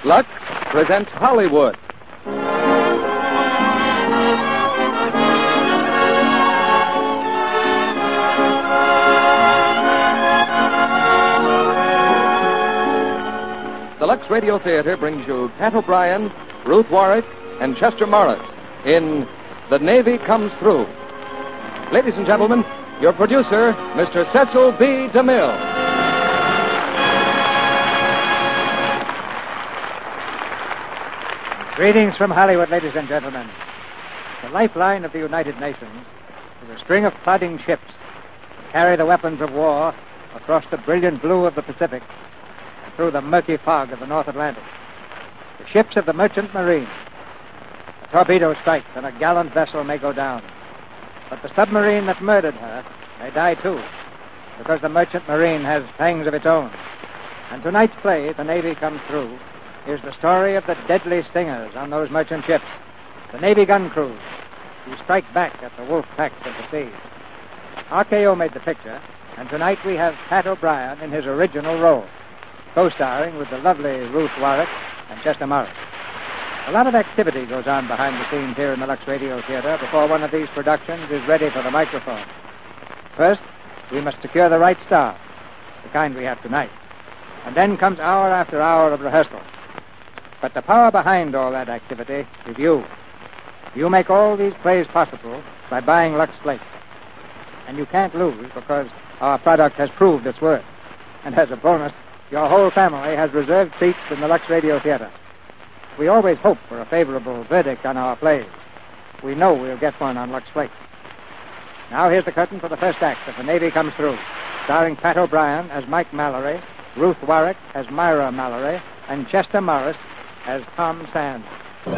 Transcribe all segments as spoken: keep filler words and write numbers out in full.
Lux presents Hollywood. The Lux Radio Theater brings you Pat O'Brien, Ruth Warwick, and Chester Morris in The Navy Comes Through. Ladies and gentlemen, your producer, Mister Cecil B. DeMille. Greetings from Hollywood, ladies and gentlemen. The lifeline of the United Nations is a string of plodding ships that carry the weapons of war across the brilliant blue of the Pacific and through the murky fog of the North Atlantic. The ships of the Merchant Marine. A torpedo strikes and a gallant vessel may go down. But the submarine that murdered her may die too, because the Merchant Marine has pangs of its own. And tonight's play, The Navy Comes Through, is the story of the deadly stingers on those merchant ships, the Navy gun crews, who strike back at the wolf packs of the sea. R K O made the picture, and tonight we have Pat O'Brien in his original role, co-starring with the lovely Ruth Warwick and Chester Morris. A lot of activity goes on behind the scenes here in the Lux Radio Theater before one of these productions is ready for the microphone. First, we must secure the right star, the kind we have tonight. And then comes hour after hour of rehearsal. But the power behind all that activity is you. You make all these plays possible by buying Lux Flakes. And you can't lose because our product has proved its worth. And as a bonus, your whole family has reserved seats in the Lux Radio Theater. We always hope for a favorable verdict on our plays. We know we'll get one on Lux Flakes. Now here's the curtain for the first act of The Navy Comes Through, starring Pat O'Brien as Mike Mallory, Ruth Warwick as Myra Mallory, and Chester Morris as Tom Sands.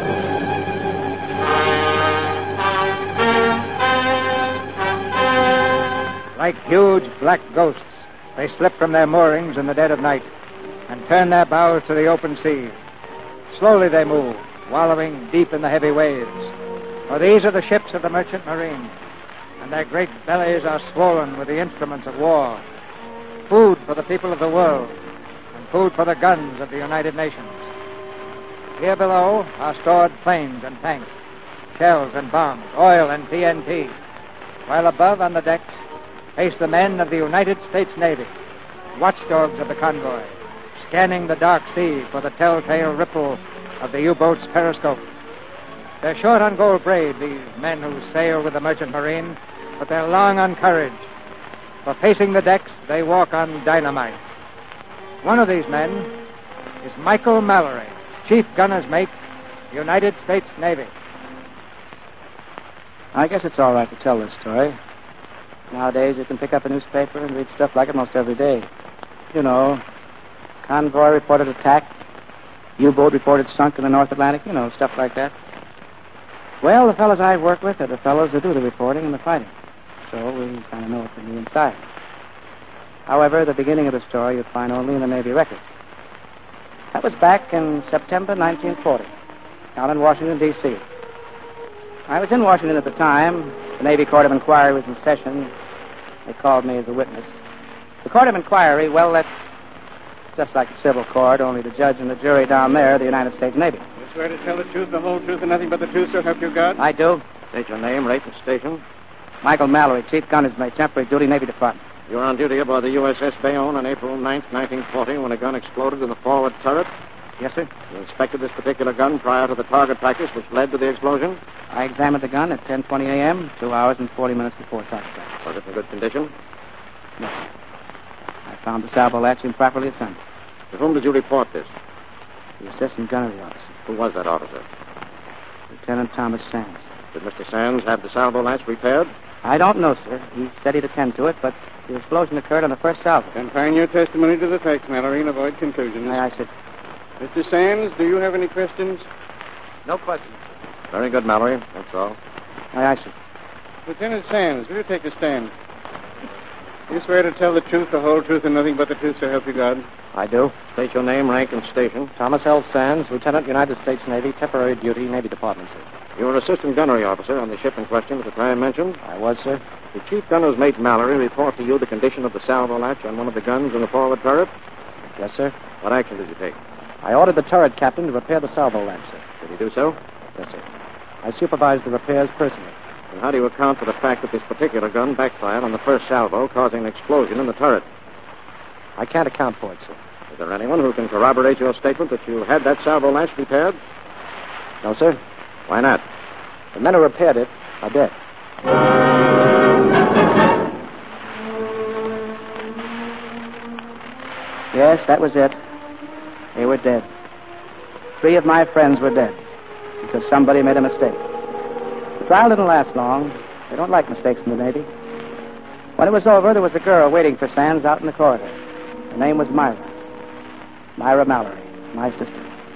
Like huge black ghosts, they slip from their moorings in the dead of night and turn their bows to the open sea. Slowly they move, wallowing deep in the heavy waves. For these are the ships of the Merchant Marine, and their great bellies are swollen with the instruments of war. Food for the people of the world, and food for the guns of the United Nations. Here below are stored planes and tanks, shells and bombs, oil and T N T, while above on the decks pace the men of the United States Navy, watchdogs of the convoy, scanning the dark sea for the telltale ripple of the U-boat's periscope. They're short on gold braid, these men who sail with the Merchant Marine, but they're long on courage. For pacing the decks, they walk on dynamite. One of these men is Michael Mallory, Chief Gunner's Mate, United States Navy. I guess it's all right to tell this story. Nowadays, you can pick up a newspaper and read stuff like it most every day. You know, convoy reported attack, U-boat reported sunk in the North Atlantic, you know, stuff like that. Well, the fellows I work with are the fellows who do the reporting and the fighting. So we kind of know it from the inside. However, the beginning of the story you'd find only in the Navy records. That was back in September nineteen forty, down in Washington, D C I was in Washington at the time. The Navy Court of Inquiry was in session. They called me as a witness. The Court of Inquiry, well, that's just like a civil court, only the judge and the jury down there, the United States Navy. You swear to tell the truth, the whole truth, and nothing but the truth, so help you God? I do. State your name, rate, and station. Michael Mallory, Chief Gunner's Mate, Temporary Duty, Navy Department. You were on duty aboard the U S S Bayonne on April ninth, nineteen forty, when a gun exploded in the forward turret. Yes, sir. You inspected this particular gun prior to the target practice which led to the explosion? I examined the gun at ten twenty a.m., two hours and forty minutes before target practice. Was it in good condition? No, sir. I found the salvo latch improperly assembled. To whom did you report this? The Assistant Gunnery Officer. Who was that officer? Lieutenant Thomas Sands. Did Mister Sands have the salvo latch repaired? I don't know, sir. He said he'd attend to it, but the explosion occurred on the first salvo. Confine your testimony to the facts, Mallory, and avoid conclusions. Aye, aye, sir. Mister Sands, do you have any questions? No questions. Very good, Mallory. That's all. Aye, aye, sir. Lieutenant Sands, will you take a stand? You swear to tell the truth, the whole truth, and nothing but the truth, so help you God? I do. State your name, rank, and station. Thomas L. Sands, Lieutenant, United States Navy, temporary duty, Navy Department, sir. You were assistant gunnery officer on the ship in question at the time mentioned? I was, sir. Did Chief Gunner's Mate Mallory report to you the condition of the salvo latch on one of the guns in the forward turret? Yes, sir. What action did you take? I ordered the turret captain to repair the salvo lamp, sir. Did he do so? Yes, sir. I supervised the repairs personally. And how do you account for the fact that this particular gun backfired on the first salvo, causing an explosion in the turret? I can't account for it, sir. Is there anyone who can corroborate your statement that you had that salvo latch repaired? No, sir. Why not? The men who repaired it are dead. Yes, that was it. They were dead. Three of my friends were dead because somebody made a mistake. The trial didn't last long. They don't like mistakes in the Navy. When it was over, there was a girl waiting for Sands out in the corridor. Her name was Myra. Myra Mallory, my sister.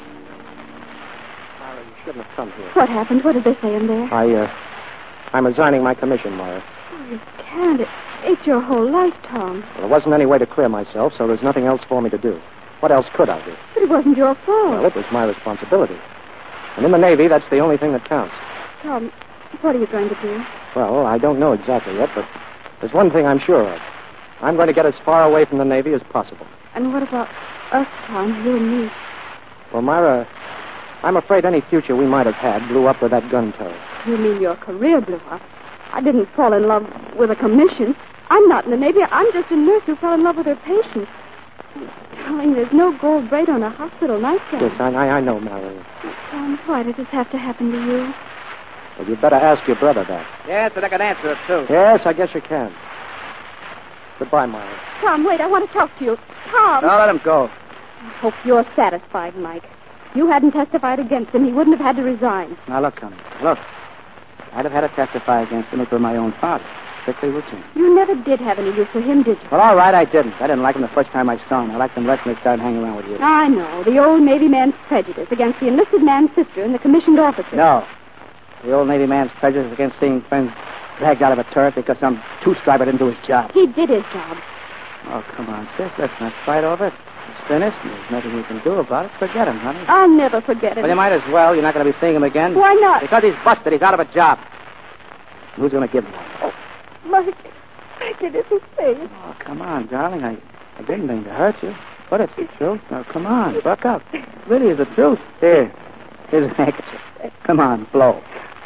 Myra, you shouldn't have come here. What happened? What did they say in there? I, uh, I'm resigning my commission, Myra. Oh, you can't. It, it's your whole life, Tom. Well, there wasn't any way to clear myself, so there's nothing else for me to do. What else could I do? But it wasn't your fault. Well, it was my responsibility. And in the Navy, that's the only thing that counts. Tom, what are you going to do? Well, I don't know exactly yet, but there's one thing I'm sure of. I'm going to get as far away from the Navy as possible. And what about us, Tom, you and me? Well, Myra, I'm afraid any future we might have had blew up with that gun turret. You mean your career blew up? I didn't fall in love with a commission. I'm not in the Navy. I'm just a nurse who fell in love with her patients. Darling, there's no gold braid on a hospital nightgown. Yes, I, I, I know, Myra. Tom, why did this have to happen to you? Well, you'd better ask your brother that. Yes, but I can answer it, too. Yes, I guess you can. Goodbye, Myra. Tom, wait, I want to talk to you. Tom! No, let him go. I hope you're satisfied, Mike. If you hadn't testified against him, he wouldn't have had to resign. Now, look, honey. Look. I'd have had to testify against him for my own father. Strictly routine. You never did have any use for him, did you? Well, all right, I didn't. I didn't like him the first time I saw him. I liked him less when he started hanging around with you. I know. The old Navy man's prejudice against the enlisted man's sister and the commissioned officer. No. The old Navy man's prejudice against seeing friends dragged out of a turret because some two-striper didn't do his job. He did his job. Oh, come on, sis. Let's not fight over it. It's finished, and there's nothing you can do about it. Forget him, honey. I'll never forget him. Well, you might as well. You're not going to be seeing him again. Why not? Because he's busted. He's out of a job. Who's going to give him one? Oh, Mike, Mike, it isn't safe. Oh, come on, darling. I, I didn't mean to hurt you. But it's the truth. Now, come on. Buck up. It really is the truth. Here. Here's a handkerchief. Come on, blow.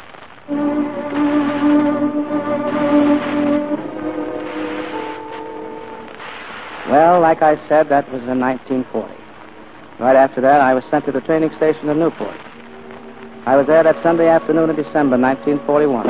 Well, like I said, that was in nineteen forty. Right after that, I was sent to the training station in Newport. I was there that Sunday afternoon in December nineteen forty-one.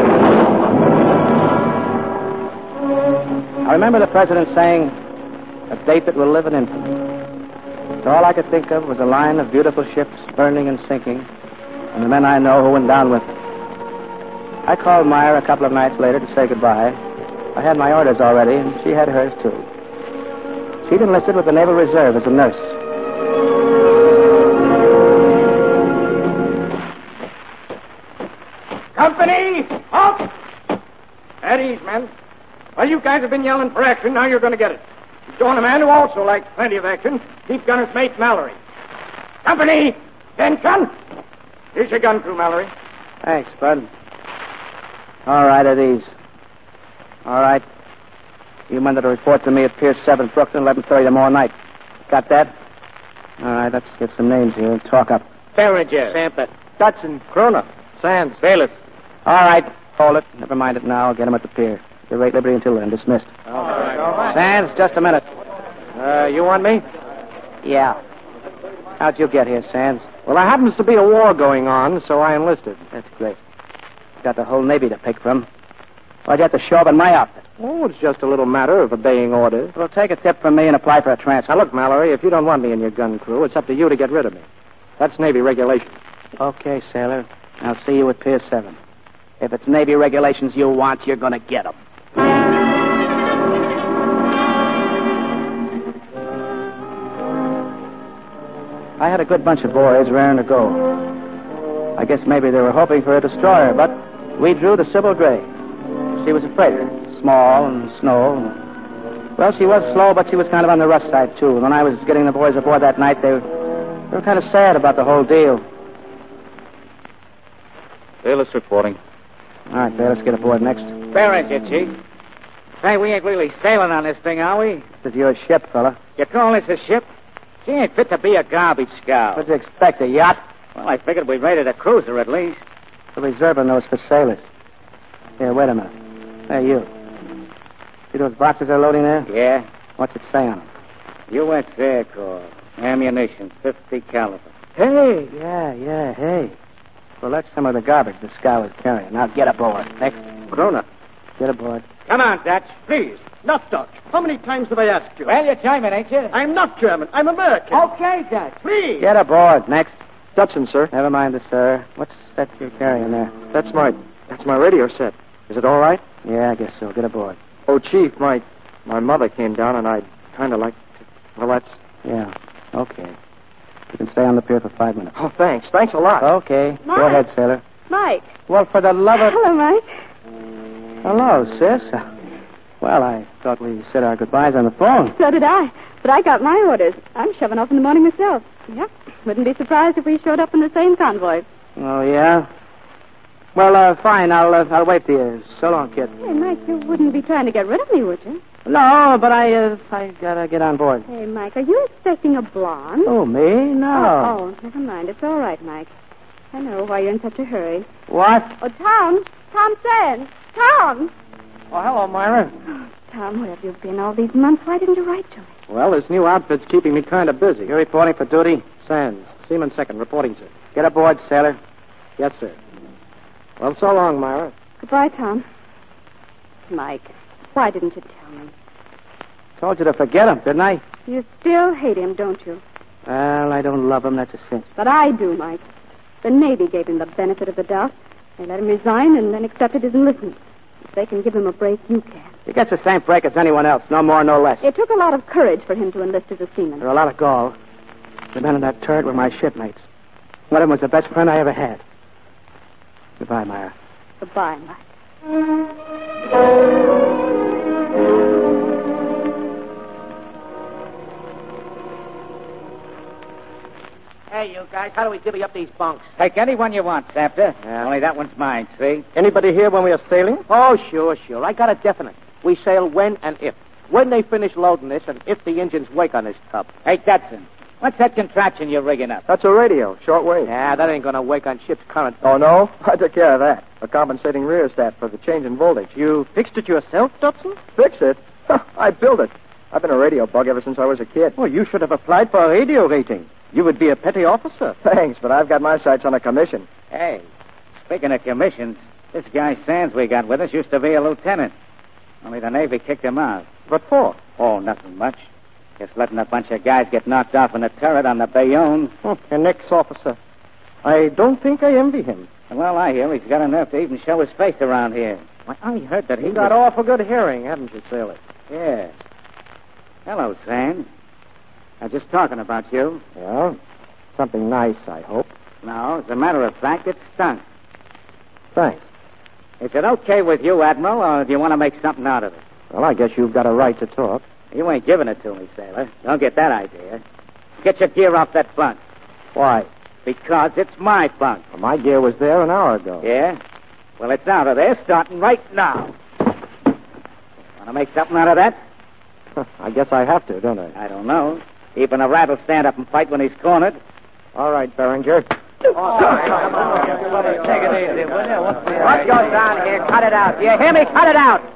I remember the president saying, "A date that will live in infamy." So all I could think of was a line of beautiful ships burning and sinking, and the men I know who went down with them. I called Myra a couple of nights later to say goodbye. I had my orders already, and she had hers, too. She'd enlisted with the Naval Reserve as a nurse. Company! Halt! At ease, men. Well, you guys have been yelling for action. Now you're going to get it. Join a man who also likes plenty of action. Chief Gunner's Mate Mallory. Company! Attention! Here's your gun crew, Mallory. Thanks, Bud. All right, at ease. All right. You men that'll report to me at Pier seven, Brooklyn, eleven thirty tomorrow night. Got that? All right, let's get some names here and talk up. Bellinger. Samplet. Dutson. Kroner. Sands. Bayless. All right, hold it. Never mind it now. Get him at the pier. You're right, Liberty until then. Dismissed. All right. All right. Sands, just a minute. Uh, you want me? Yeah. How'd you get here, Sands? Well, there happens to be a war going on, so I enlisted. That's great. Got the whole Navy to pick from. Why'd you have to show up in my outfit? Oh, it's just a little matter of obeying orders. Well, take a tip from me and apply for a transfer. Now, look, Mallory, if you don't want me in your gun crew, it's up to you to get rid of me. That's Navy regulation. Okay, sailor. I'll see you at Pier seven. If it's Navy regulations you want, you're going to get them. I had a good bunch of boys raring to go. I guess maybe they were hoping for a destroyer, but we drew the Sybil Gray. She was a freighter, small and slow. Well, she was slow, but she was kind of on the rough side, too. And when I was getting the boys aboard that night, they were, they were kind of sad about the whole deal. Bayless reporting. All right, Bay, let's get aboard next. Where is it, Chief? Hey, we ain't really sailing on this thing, are we? This is your ship, fella. You call this a ship? She ain't fit to be a garbage scow. What'd you expect, a yacht? Well, I figured we'd rated a cruiser at least. We're reserving those for sailors. Here, wait a minute. Hey, you. See those boxes they're loading there? Yeah? What's it say on them? U S Air Corps. Ammunition, fifty caliber. Hey! Yeah, yeah, hey. Well, that's some of the garbage the scow is carrying. Now get aboard. Next. Corona. Get aboard. Come on, Dutch. Please, not Dutch. How many times have I asked you? Well, you're German, ain't you? I'm not German. I'm American. Okay, Dutch. Please. Get aboard. Next. Dutson, sir. Never mind the sir. What's that you're carrying there? That's my that's my radio set. Is it all right? Yeah, I guess so. Get aboard. Oh, Chief, my my mother came down, and I'd kind of like to... Well, that's... Yeah. Okay. You can stay on the pier for five minutes. Oh, thanks. Thanks a lot. Okay. Mike. Go ahead, sailor. Mike. Well, for the love of... Hello, Mike. Hello, sis. Well, I thought we said our goodbyes on the phone. So did I. But I got my orders. I'm shoving off in the morning myself. Yep. Wouldn't be surprised if we showed up in the same convoy. Oh, yeah? Well, uh, fine. I'll uh, I'll wait for you. So long, kid. Hey, Mike, you wouldn't be trying to get rid of me, would you? No, but I uh, I gotta get on board. Hey, Mike, are you expecting a blonde? Oh, me? No. Oh, oh, never mind. It's all right, Mike. I know why you're in such a hurry. What? Oh, Tom. Tom Sands. Tom. Oh, hello, Myra. Oh, Tom, where have you been all these months? Why didn't you write to me? Well, this new outfit's keeping me kind of busy. You're reporting for duty? Sands, Seaman Second, reporting, sir. Get aboard, sailor. Yes, sir. Well, so long, Myra. Goodbye, Tom. Mike, why didn't you tell me? Told you to forget him, didn't I? You still hate him, don't you? Well, I don't love him. That's a cinch. But I do, Mike. The Navy gave him the benefit of the doubt. They let him resign and then accepted his enlistment. If they can give him a break, you can. He gets the same break as anyone else. No more, no less. It took a lot of courage for him to enlist as a seaman. There are a lot of gall. The men in that turret were my shipmates. One of them was the best friend I ever had. Goodbye, Myra. Goodbye, Mike. Hey, you guys, how do we divvy up these bunks? Take any one you want, Sapter. Yeah. Only that one's mine, see? Anybody here when we are sailing? Oh, sure, sure. I got a definite. We sail when and if. When they finish loading this and if the engines wake on this tub. Hey, Dutson, what's that contraption you're rigging up? That's a radio, shortwave. Yeah, that ain't going to wake on ship's current. Oh, no? I took care of that. A compensating rheostat for the change in voltage. You fixed it yourself, Dutson? Fix it? I built it. I've been a radio bug ever since I was a kid. Well, you should have applied for a radio rating. You would be a petty officer. Thanks, but I've got my sights on a commission. Hey, speaking of commissions, this guy Sands we got with us used to be a lieutenant. Only the Navy kicked him out. What for? Oh, nothing much. Just letting a bunch of guys get knocked off in a turret on the Bayonne. Oh, an ex-officer. I don't think I envy him. Well, I hear he's got enough to even show his face around here. Why, I heard that he You got was... awful good hearing, haven't you, sailor? Yeah. Hello, Sands. I'm just talking about you. Yeah? Something nice, I hope. No, as a matter of fact, it stunk. Thanks. Is it okay with you, Admiral, or do you want to make something out of it? Well, I guess you've got a right to talk. You ain't giving it to me, sailor. Don't get that idea. Get your gear off that bunk. Why? Because it's my bunk. Well, my gear was there an hour ago. Yeah? Well, it's out of there starting right now. Want to make something out of that? I guess I have to, don't I? I don't know. Even a rat will stand up and fight when he's cornered. All right, Berenger. Oh, come on. Take it easy, will you? What goes on here? Cut it out. Do you hear me? Cut it out.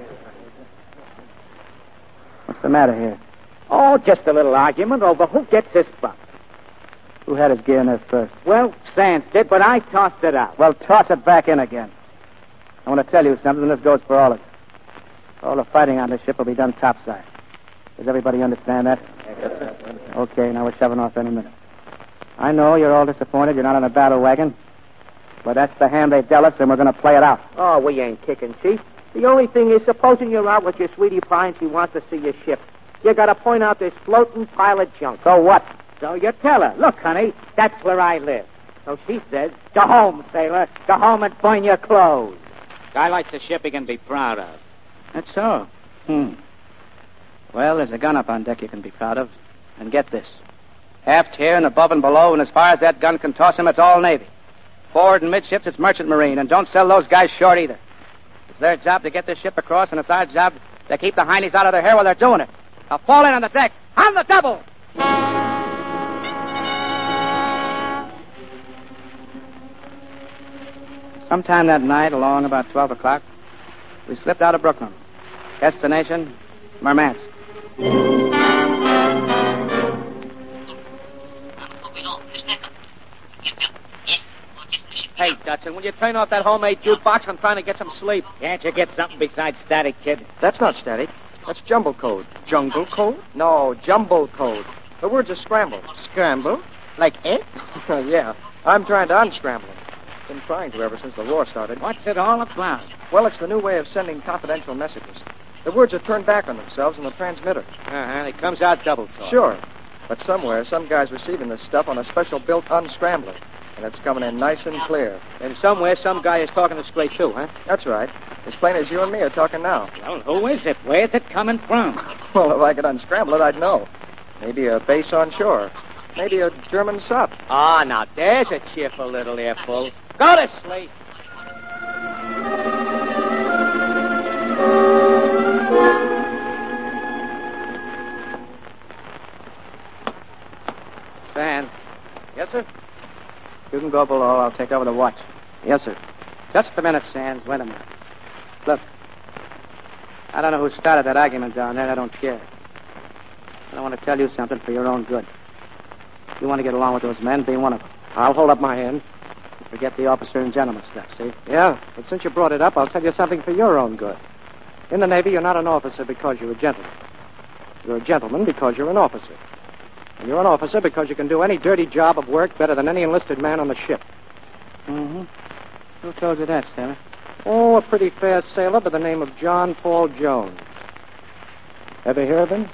What's the matter here? Oh, just a little argument over who gets this bunk. Who had his gear in there first? Well, Sands did, but I tossed it out. Well, toss it back in again. I want to tell you something. This goes for all of us. All the fighting on the ship will be done topside. Does everybody understand that? Okay, now we're shoving off any minute. I know you're all disappointed you're not on a battle wagon. But that's the hand they dealt us, and we're going to play it out. Oh, we ain't kicking, Chief. The only thing is, supposing you're out with your sweetie pie and she wants to see your ship. You got to point out this floating pile of junk. So what? So you tell her, look, honey, that's where I live. So she says, go home, sailor. Go home and burn your clothes. Guy likes a ship he can be proud of. That's so. Hmm. Well, there's a gun up on deck you can be proud of. And get this. Aft here and above and below, and as far as that gun can toss him, it's all Navy. Forward and midships, it's merchant marine, and don't sell those guys short either. It's their job to get this ship across, and it's our job to keep the heinies out of their hair while they're doing it. Now fall in on the deck. On the double! Sometime that night, along about twelve o'clock, we slipped out of Brooklyn. Destination, Murmansk. Hey, Dutson, will you turn off that homemade jukebox? I'm trying to get some sleep. Can't you get something besides static, kid? That's not static. That's jumble code. Jungle code? No, jumble code. The words are scrambled. Scramble? Like it? Yeah. I'm trying to unscramble them. Been trying to ever since the war started. What's it all about? Well, it's the new way of sending confidential messages. The words are turned back on themselves in the transmitter. Uh-huh. It comes out double talk. Sure. But somewhere, some guy's receiving this stuff on a special built unscrambler. And it's coming in nice and clear. And somewhere, some guy is talking us straight too, huh? That's right. As plain as you and me are talking now. Well, who is it? Where's it coming from? Well, if I could unscramble it, I'd know. Maybe a base on shore. Maybe a German sub. Ah, oh, now there's a cheerful little earful. Go to sleep. Stan. Yes, sir? You can go below. I'll take over the watch. Yes, sir. Just a minute, Sands. Wait a minute. Look. I don't know who started that argument down there. I don't care. I want to tell you something for your own good. If you want to get along with those men, be one of them. I'll hold up my hand. Forget the officer and gentleman stuff, see? Yeah, but since you brought it up, I'll tell you something for your own good. In the Navy, you're not an officer because you're a gentleman. You're a gentleman because you're an officer. And you're an officer because you can do any dirty job of work better than any enlisted man on the ship. Mm-hmm. Who told you that, Sailor? Oh, a pretty fair sailor by the name of John Paul Jones. Ever hear of him?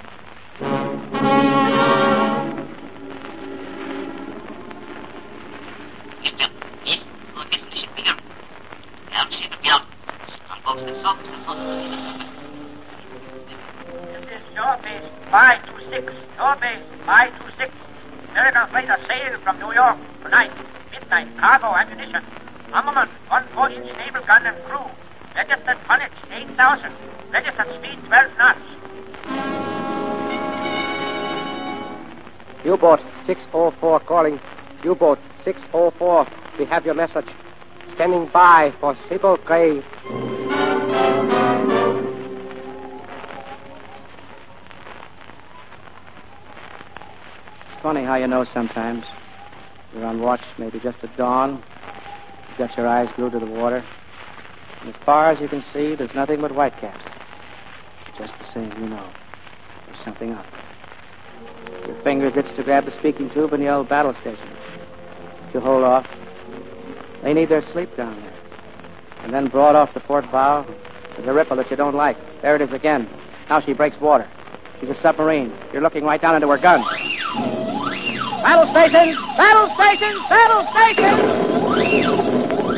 This is your base five two six. Your base five two six. American freighter sail from New York tonight. Midnight. Cargo ammunition. Armament one four-inch naval gun and crew. Registered tonnage eight thousand. Registered speed twelve knots. U-boat six oh four calling. U-boat six oh four. We have your message. Standing by for Sybil Gray. It's funny how you know sometimes. You're on watch maybe just at dawn. You've got your eyes glued to the water. And as far as you can see, there's nothing but whitecaps. Just the same, you know. There's something up. Your fingers itch to grab the speaking tube in the old battle station. You hold off. They need their sleep down there. And then broad off the port bow, there's a ripple that you don't like. There it is again. Now she breaks water. She's a submarine. You're looking right down into her gun. Battle station! Battle station! Battle station!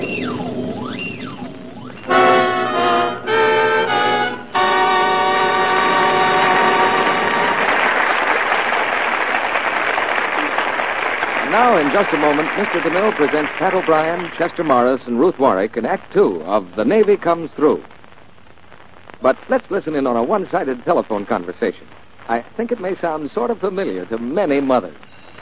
Now, in just a moment, Mister DeMille presents Pat O'Brien, Chester Morris, and Ruth Warwick in Act Two of The Navy Comes Through. But let's listen in on a one-sided telephone conversation. I think it may sound sort of familiar to many mothers.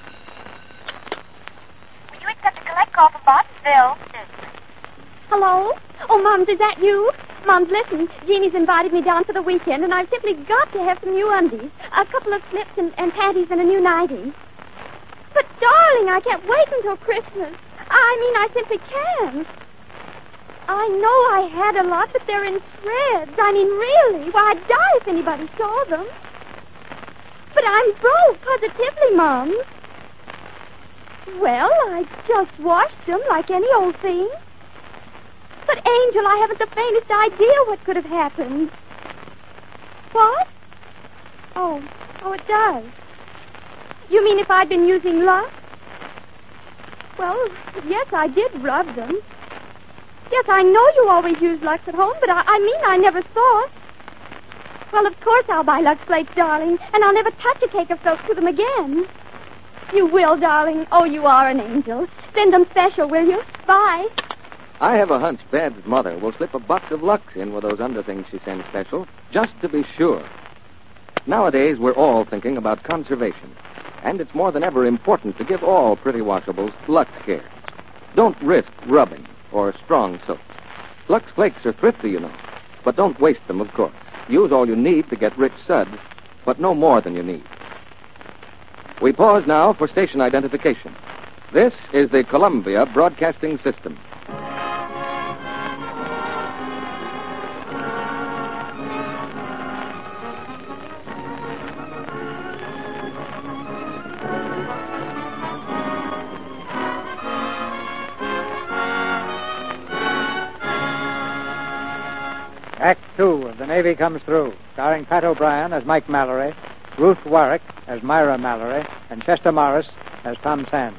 Will you accept a collect call from Bostonville? Hello? Oh, Mums, is that you? Mums, listen. Jeannie's invited me down for the weekend, and I've simply got to have some new undies, a couple of slips and, and panties, and a new nightie. But, darling, I can't wait until Christmas. I mean, I simply can't. I know I had a lot, but they're in shreds. I mean, really. Why, I'd die if anybody saw them. But I'm broke, positively, Mom. Well, I just washed them like any old thing. But, Angel, I haven't the faintest idea what could have happened. What? Oh, oh, it does. You mean if I'd been using Lux? Well, yes, I did rub them. Yes, I know you always use Lux at home, but I, I mean I never thought. Well, of course I'll buy Lux plates, darling, and I'll never touch a cake of soap to them again. You will, darling. Oh, you are an angel. Send them special, will you? Bye. I have a hunch Bab's mother will slip a box of Lux in with those underthings she sends special, just to be sure. Nowadays, we're all thinking about conservation. And it's more than ever important to give all pretty washables Lux Care. Don't risk rubbing. or strong soap. Lux Flakes are thrifty, you know. But don't waste them, of course. Use all you need to get rich suds, but no more than you need. We pause now for station identification. This is the Columbia Broadcasting System. Act two of The Navy Comes Through, starring Pat O'Brien as Mike Mallory, Ruth Warwick as Myra Mallory, and Chester Morris as Tom Sands.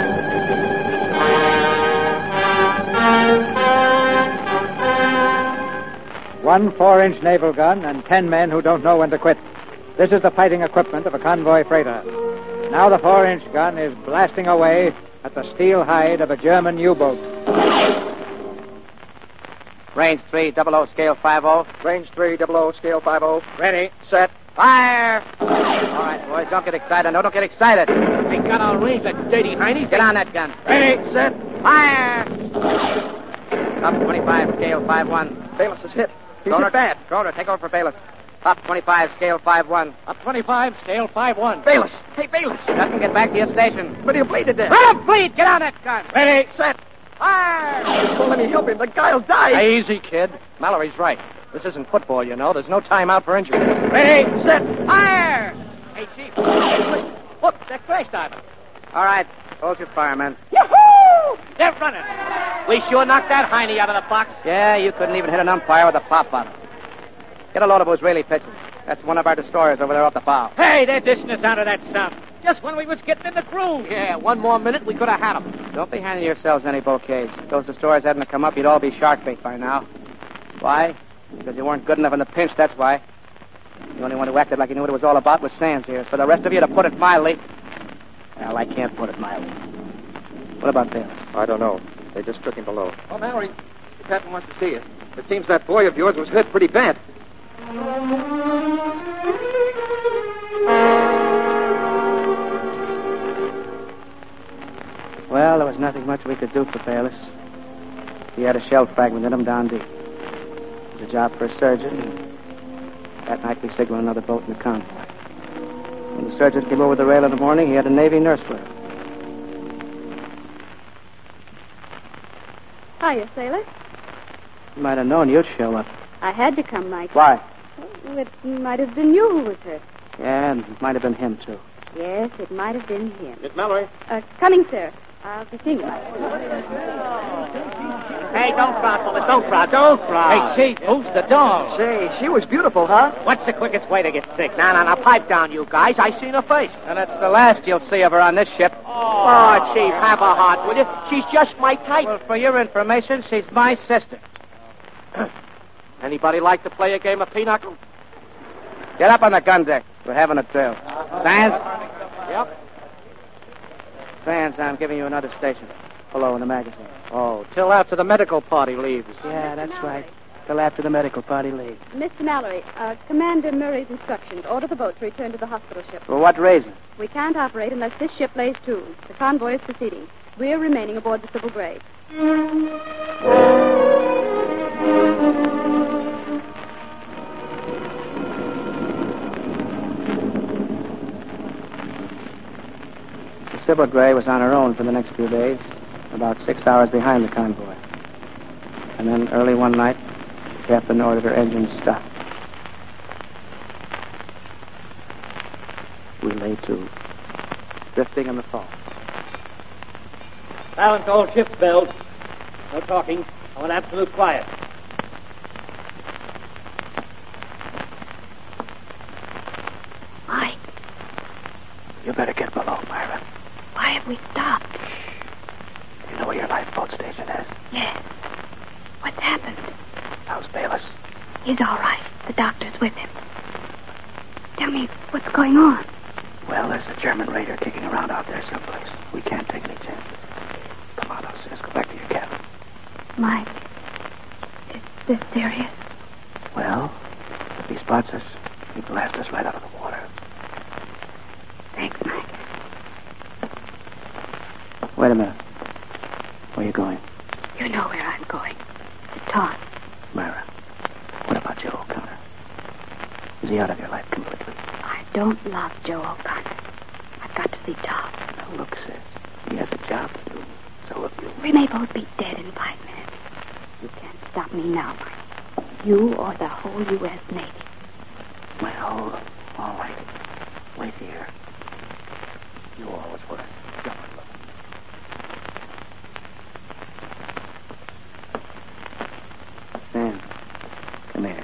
One four-inch naval gun and ten men who don't know when to quit. This is the fighting equipment of a convoy freighter. Now the four-inch gun is blasting away at the steel hide of a German U-boat. Range three, double O, scale five O. Range three, double O, scale five O. Ready. Set. Fire! All right, boys, don't get excited. No, don't get excited. Ain't got our range, that dirty heinies. Get on that gun. Ready. Set. Fire! Up twenty-five, scale five one. Bayless is hit. He's Groner, hit bad. Groner, take over for Bayless. Up twenty-five, scale five one. Up twenty-five, scale five one. Bayless. Hey, Bayless. Doesn't get back to your station. But he'll bleed to death. Let him bleed! Get on that gun. Ready. Set. Fire! Don't let me help him. The guy'll die. Hey, Easy, kid. Mallory's right. This isn't football, you know. There's no time out for injury. Ready. Set. Fire! Hey, Chief. Look, that crash diver. All right, hold your fire, men. Yahoo! They're running. We sure knocked that heiny out of the box. Yeah, you couldn't even hit an umpire with a pop bottle. Get a load of who's really pitching. That's one of our destroyers over there off the bow. Hey, they're dishing us out of that sub. Just when we was getting in the groove. Yeah, one more minute, we could have had them. Don't be handing yourselves any bouquets. If those destroyers hadn't come up, you'd all be shark bait by now. Why? Because you weren't good enough in the pinch, that's why. The only one who acted like he knew what it was all about was Sands here. For the rest of you, to put it mildly... Well, I can't put it mildly. What about Bayless? I don't know. They just took him below. Oh, Mallory, the captain wants to see you. It seems that boy of yours was hurt pretty bad. Well, there was nothing much we could do for Bayless. He had a shell fragment in him down deep. It was a job for a surgeon. That night we signaled another boat in the convoy. When the surgeon came over the rail in the morning, he had a Navy nurse with him. Hiya, sailor. You might have known you'd show up. I had to come, Mike. Why? Well, it might have been you who was hurt. Yeah, and it might have been him, too. Yes, it might have been him. Miss Mallory. Uh, coming, sir. I'll be seeing you, Mike. Hey, don't cry, fellas. Don't cry. Don't cry. Hey, Chief, who's the dog? Say, she was beautiful, huh? What's the quickest way to get sick? Now, now, now, pipe down, you guys. I seen her face. And that's the last you'll see of her on this ship. Oh, Chief, have a heart, will you? She's just my type. Well, for your information, she's my sister. Anybody like to play a game of pinochle? Get up on the gun deck. We're having a drill. Sands? Yep. Sands, I'm giving you another station. Below in the magazine. Oh, till after the medical party leaves. Yeah, that's right. Till after the medical party leaves. Mister Mallory, uh, Commander Murray's instructions. Order the boat to return to the hospital ship. For what reason? We can't operate unless this ship lays to. The convoy is proceeding. We're remaining aboard the Civil Grade. The Sybil Gray was on her own for the next few days, about six hours behind the convoy. And then early one night, the captain ordered her engines stopped. We lay to, drifting in the fog. Balance all ship bells. No talking. I want absolute quiet. Mike, You better get below, Myra. why have we stopped? You know where your lifeboat station is? Yes. What's happened? How's Bayless? He's all right. The doctor's with him. Tell me, what's going on? Well, there's a German raider kicking around out there someplace. We can't take any chances. Come on, upstairs. Go back to your cabin. Mike, is this serious? Well, if he spots us, he'll blast us right out of the water. Thanks, Mike. Wait a minute. Where are you going? You know where I'm going. To Todd. Myra, what about Joe O'Connor? Is he out of your life completely? I don't love Joe O'Connor. I've got to see Todd. Now, look, sis. He has a job to do. So if you... We may both be dead in five minutes. You can't stop me now, Mike. You or the whole U S Navy. Well, all right. Wait here. You always were. Sam, come here.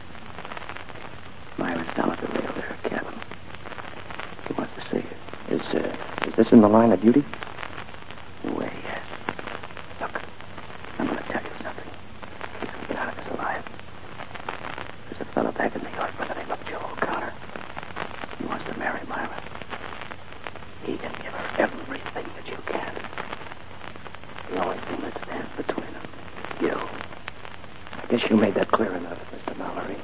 Myra's down at the rail there, cabin. He wants to see you. Is, uh, is this in the line of duty? Way, yes. Look, I'm going to tell you something. He's going to get out of this alive. There's a fellow back in New York by the name of Joe O'Connor. He wants to marry Myra. He can give her everything that you can. The only thing that stands between them, you. I guess you made that clear enough, Mister Mallory.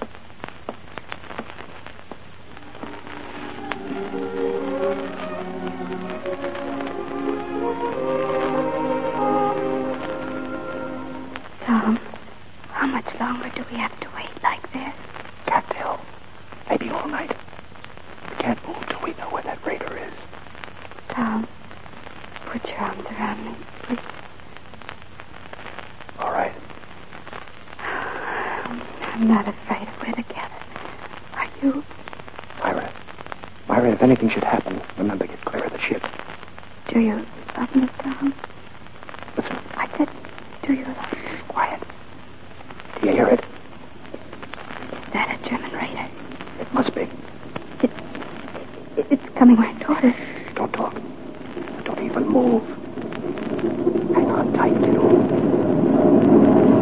Tom, how much longer do we have to wait like this? Can't tell. Maybe all night. We can't move till we know where that raider is. Tom, put your arms around me, please. All right. I'm not afraid we're together. Are you? Myra. Myra, if anything should happen, remember, get clear of the ship. Do you love me, Tom? Listen. I said, do you love me? Quiet. Do you hear it? Is that a German raider? It must be. It, it, it's coming right toward us. Don't talk. Don't even move. Hang on tight, you.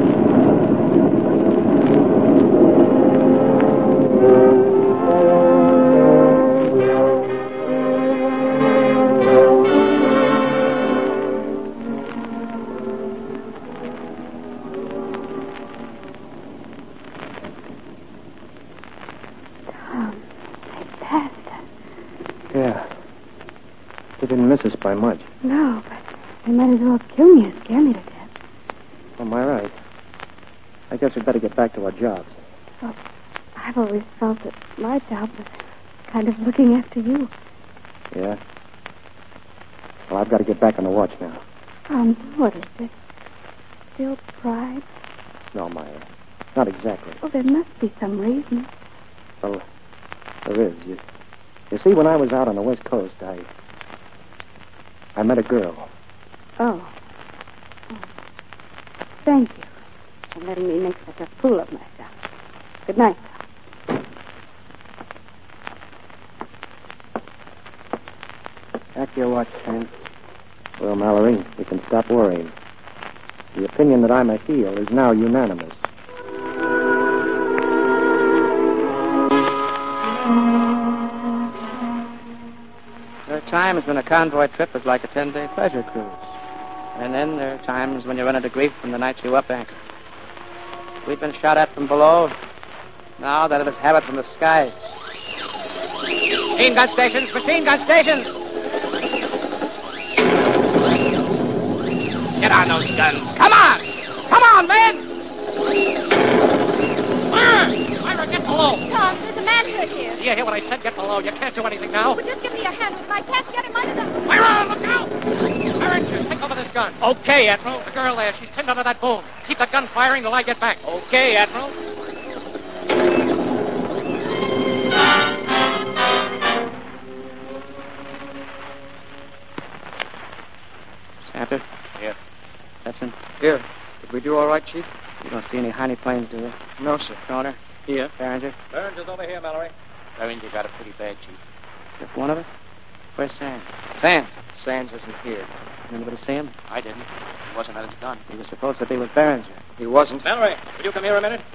Miss us by much. No, but they might as well kill me or scare me to death. Am I right? I guess we'd better get back to our jobs. Well, I've always felt that my job was kind of looking after you. Yeah? Well, I've got to get back on the watch now. Um, what is it? Still pride? No, Myra. Not exactly. Well, there must be some reason. Well, there is. You, you see, when I was out on the West Coast, I... I met a girl. Oh. oh. Thank you for letting me make such a fool of myself. Good night. Back to your watch, Sam. Well, Mallory, we can stop worrying. The opinion that I'm a heel is now unanimous. There are times when a convoy trip is like a ten-day pleasure cruise. And then there are times when you run into grief from the night you up anchor. We've been shot at from below. Now that let us have it from the skies. Machine gun stations! Machine gun stations! Get on those guns! Come on! Come on, men! Myra! Myra, get below! Tom, there's a man hurt here. Do you hear what I said? Get below. You can't do anything now. Well, just give me your hand. If I can't get him under the... Myra, look out! Arrangers, take over this gun. Okay, Admiral. The girl there, she's pinned under that boom. Keep that gun firing till I get back. Okay, Admiral. Stamper? Here. Stetson? Here. Did we do all right, Chief? You don't see any Heine planes, do you? No, sir. Stoner? Here. Behringer? Burns over here, Mallory. Behringer got it pretty bad, Chief. Just one of us? Where's Sands? Sands? Sands isn't here. Anybody see him? I didn't. He wasn't at his gun. He was supposed to be with Behringer. He wasn't. Mallory, will you come here a minute?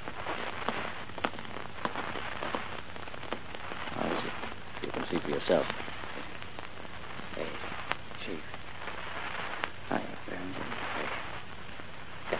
How is it? You can see for yourself. Hey, Chief. Hi, Behringer. Hey.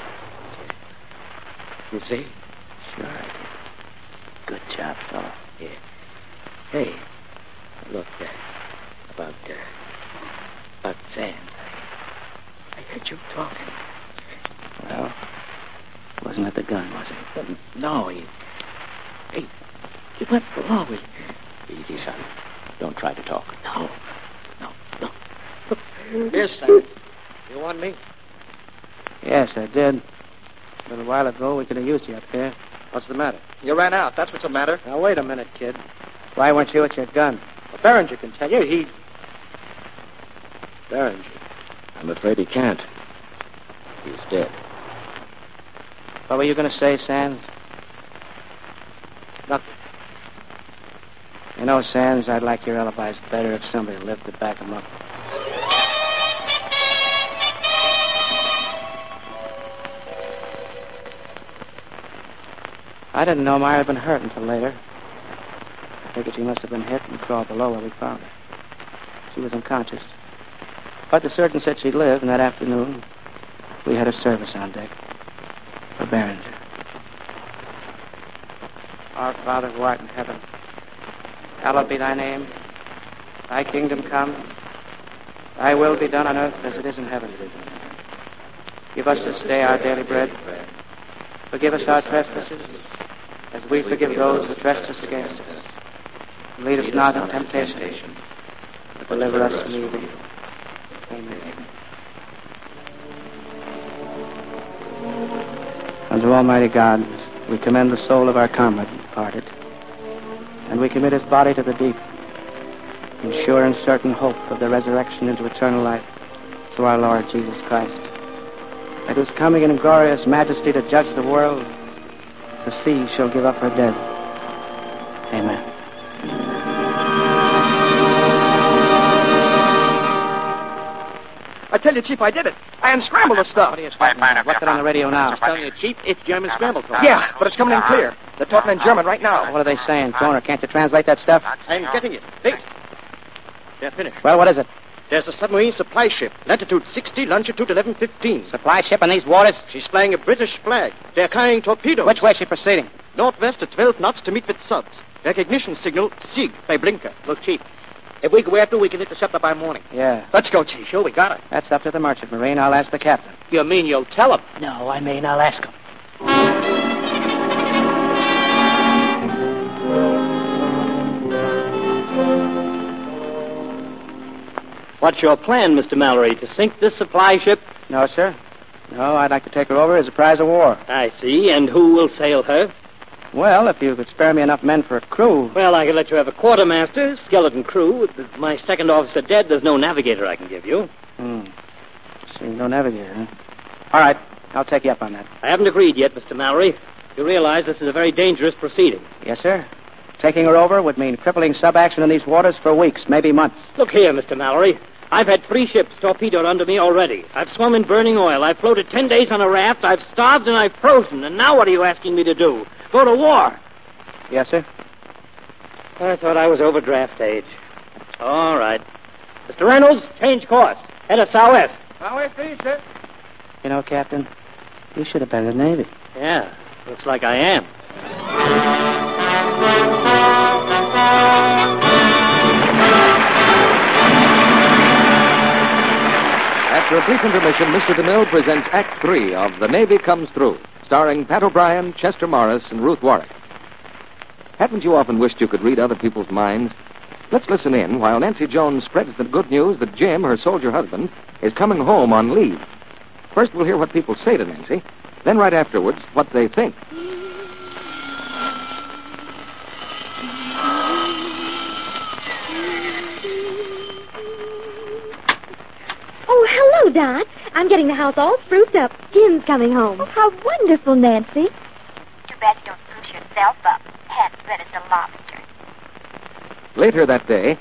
You see? Sure I did. Good job, fella. Yeah. Hey, look, uh, about, uh, about Sands. I, I heard you Talk. Well, wasn't it the gun, was it? No, he... He... He went below. He... Easy, son. Don't try to talk. No. No, no. Yes, Sam. You want me? Yes, I did. A little while ago, we could have used you up there. What's the matter? You ran out. That's what's the matter. Now, wait a minute, kid. Why weren't you at your gun? Well, Berenger can tell you. He... Berenger. I'm afraid he can't. He's dead. What were you going to say, Sands? Nothing. You know, Sands, I'd like your alibis better if somebody lived to back them up. I didn't know Myra had been hurt until later. I figured she must have been hit and crawled below where we found her. She was unconscious. But the surgeon said she'd live, and that afternoon we had a service on deck for Berenger. Our Father who art in heaven, hallowed be thy name. Thy kingdom come. Thy will be done on earth as it is in heaven. Give us this day our daily bread. Forgive us our trespasses, as we forgive those who trespass against us. And lead us not into temptation, but deliver us from evil. Amen. Unto Almighty God, we commend the soul of our comrade departed, and we commit his body to the deep, in sure and certain hope of the resurrection into eternal life through our Lord Jesus Christ, at whose coming in glorious majesty to judge the world, the sea shall give up her dead. Amen. I tell you, Chief, I did it. I unscrambled the stuff. What are you talking about? What's it on the radio now? I'm telling you, Chief, it's German scramble talk. Yeah, but it's coming in clear. They're talking in German right now. What are they saying, Kroner? Can't you translate that stuff? I'm getting it. They... They're finished. Well, what is it? There's a submarine supply ship. Latitude sixty, longitude eleven fifteen. Supply ship in these waters? She's flying a British flag. They're carrying torpedoes. Which way is she proceeding? Northwest at twelve knots to meet with subs. Recognition signal, SIG, by blinker. Look, Chief, if we go after, we can intercept her by morning. Yeah. Let's go, Chief. Sure, we got her. That's up to the merchant marine. I'll ask the captain. You mean you'll tell him? No, I mean I'll ask him. What's your plan, Mister Mallory, to sink this supply ship? No, sir. No, I'd like to take her over as a prize of war. I see. And who will sail her? Well, if you could spare me enough men for a crew. Well, I could let you have a quartermaster, skeleton crew. With my second officer dead, there's no navigator I can give you. Hmm. So no navigator, huh? All right. I'll take you up on that. I haven't agreed yet, Mister Mallory. You realize this is a very dangerous proceeding. Yes, sir. Taking her over would mean crippling sub-action in these waters for weeks, maybe months. Look here, Mister Mallory. I've had three ships torpedoed under me already. I've swum in burning oil. I've floated ten days on a raft. I've starved and I've frozen. And now what are you asking me to do? Go to war? Yes, sir. I thought I was over draft age. All right. Mister Reynolds, change course. Head of southwest. Southwest, please, sir. You know, Captain, you should have been in the Navy. Yeah, looks like I am. After a brief intermission, Mister DeMille presents Act Three of The Navy Comes Through, starring Pat O'Brien, Chester Morris, and Ruth Warwick. Haven't you often wished you could read other people's minds? Let's listen in while Nancy Jones spreads the good news that Jim, her soldier husband, is coming home on leave. First, we'll hear what people say to Nancy. Then, right afterwards, what they think. Oh, hello, Dot. I'm getting the house all spruced up. Jim's coming home. Oh, how wonderful, Nancy. Too bad you don't spruce yourself up. Hands red as a lobster. Later that day...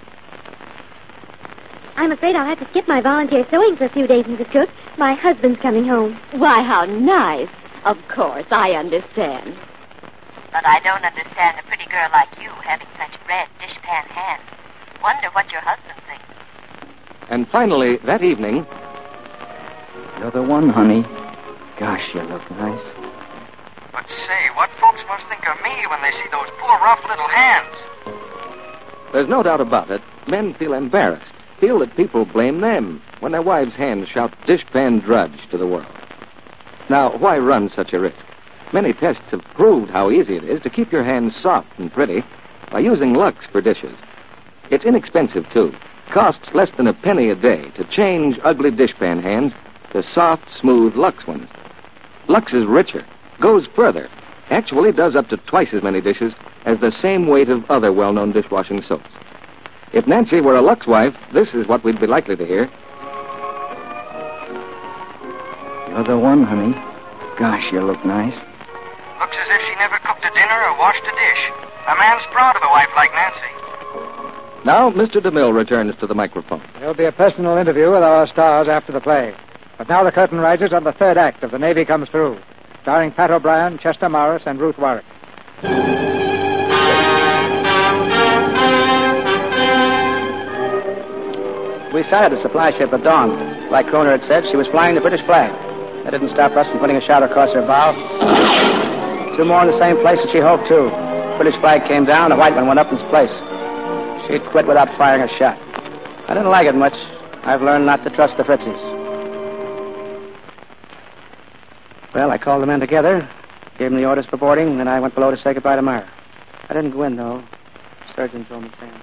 I'm afraid I'll have to skip my volunteer sewing for a few days, Missus Cook. My husband's coming home. Why, how nice. Of course, I understand. But I don't understand a pretty girl like you having such red dishpan hands. Wonder what your husband thinks. And finally, that evening... You're the one, honey. Gosh, you look nice. But say, what folks must think of me when they see those poor, rough little hands? There's no doubt about it. Men feel embarrassed, feel that people blame them. when their wives' hands shout dishpan drudge to the world. Now, why run such a risk? Many tests have proved how easy it is to keep your hands soft and pretty by using Lux for dishes. It's inexpensive, too. Costs less than a penny a day to change ugly dishpan hands to soft, smooth Lux ones. Lux is richer, goes further, actually does up to twice as many dishes as the same weight of other well-known dishwashing soaps. If Nancy were a Lux wife, this is what we'd be likely to hear. You're the one, honey. Gosh, you look nice. Looks as if she never cooked a dinner or washed a dish. A man's proud of a wife like Nancy. Now, Mister DeMille returns to the microphone. There'll be a personal interview with our stars after the play. But now the curtain rises on the third act of The Navy Comes Through, starring Pat O'Brien, Chester Morris, and Ruth Warwick. We sighted the supply ship at dawn. Like Kroner had said, she was flying the British flag. That didn't stop us from putting a shot across her bow. Two more in the same place that she hoped to. British flag came down, the white one went up in its place. She'd quit without firing a shot. I didn't like it much. I've learned not to trust the Fritzies. Well, I called the men together, gave them the orders for boarding, and then I went below to say goodbye to Myra. I didn't go in, though. Surgeon told me, Sam.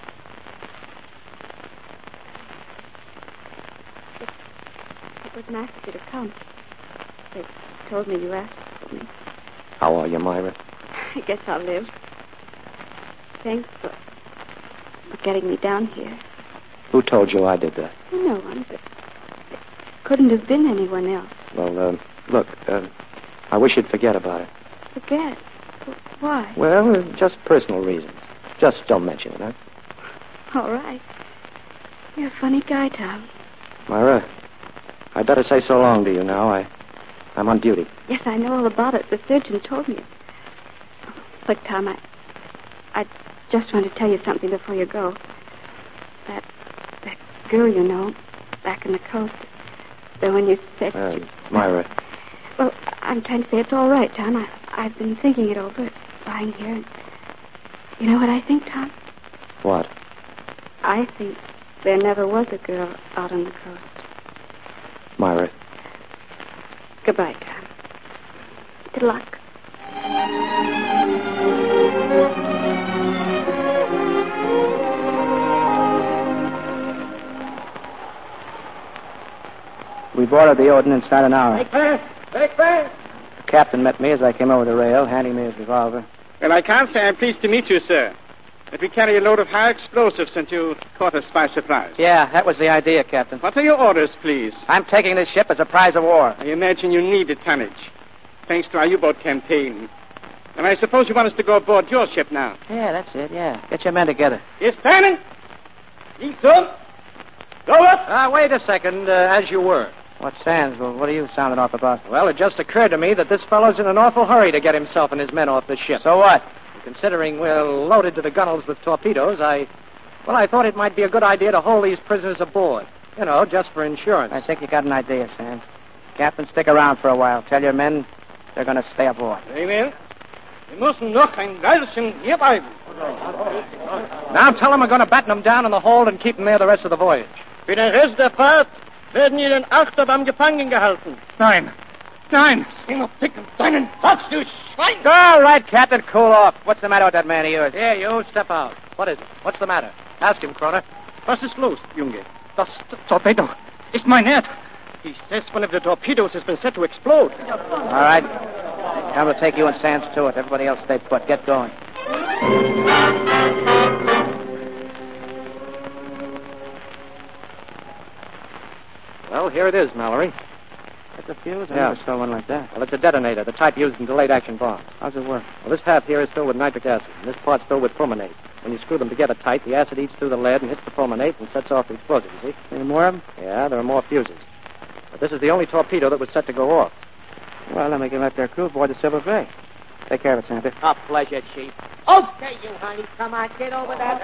It was nice of you to come. They told me you asked for me. How are you, Myra? I guess I'll live. Thanks for, for getting me down here. Who told you I did that? No one, but it couldn't have been anyone else. Well, uh, look, uh, I wish you'd forget about it. Forget? Why? Well, uh, just personal reasons. Just don't mention it, huh? All right. You're a funny guy, Tom. Myra, I'd better say so long to you now. I, I'm on duty. Yes, I know all about it. The surgeon told me. Look, Tom, I, I just want to tell you something before you go. That, that girl you know, back in the coast, the one you said... Uh, you... Myra. Well, I'm trying to say it's all right, Tom. I, I've been thinking it over, lying here. And you know what I think, Tom? What? I think there never was a girl out on the coast. Myra. Goodbye, Tom. Good luck. We boarded the Odin inside an hour. Take fast! Take fast! The captain met me as I came over the rail, handing me his revolver. Well, I can't say I'm pleased to meet you, sir. But we carry a load of high explosives since you caught us by surprise. Yeah, that was the idea, Captain. What are your orders, please? I'm taking this ship as a prize of war. I imagine you need the tonnage, thanks to our U-boat campaign. And I suppose you want us to go aboard your ship now. Yeah, that's it, yeah. Get your men together. Yes, Stanton? Easton? Go up! Ah, wait a second, uh, as you were. What, Sands? Well, what are you sounding off about? Well, it just occurred to me that this fellow's in an awful hurry to get himself and his men off the ship. So what? Considering we're loaded to the gunnels with torpedoes, I... Well, I thought it might be a good idea to hold these prisoners aboard. You know, just for insurance. I think you got an idea, Sands. Captain, stick around for a while. Tell your men they're going to stay aboard. Amen. Wir müssen noch ein Weilchen hierbleiben. Now tell them we're going to batten them down in the hold and keep them there the rest of the voyage. Für den Rest der Fahrt werden Ihnen Achterbahn gefangen gehalten. Nein. Nein. Finger picken deinen Platz, du Schwein! All right, Captain, cool off. What's the matter with that man of yours? Here, you, step out. What is it? What's the matter? Ask him, Kroner. Was ist los, Junge? Das Torpedo ist mein Herd. He says one of the torpedoes has been set to explode. All right. Time to take you and Sands to it. Everybody else stay put. Get going. Well, here it is, Mallory. That's a fuse? I Yeah. never saw one like that. Well, it's a detonator, the type used in delayed action bombs. How's it work? Well, this half here is filled with nitric acid, and this part's filled with fulminate. When you screw them together tight, the acid eats through the lead and hits the fulminate and sets off the explosive, you see? Any more of them? Yeah, there are more fuses. But this is the only torpedo that was set to go off. Well, then we can let their crew board the Silver Gray. Take care of it, Santa. A pleasure, Chief. Okay, you honey. Come on, get over that.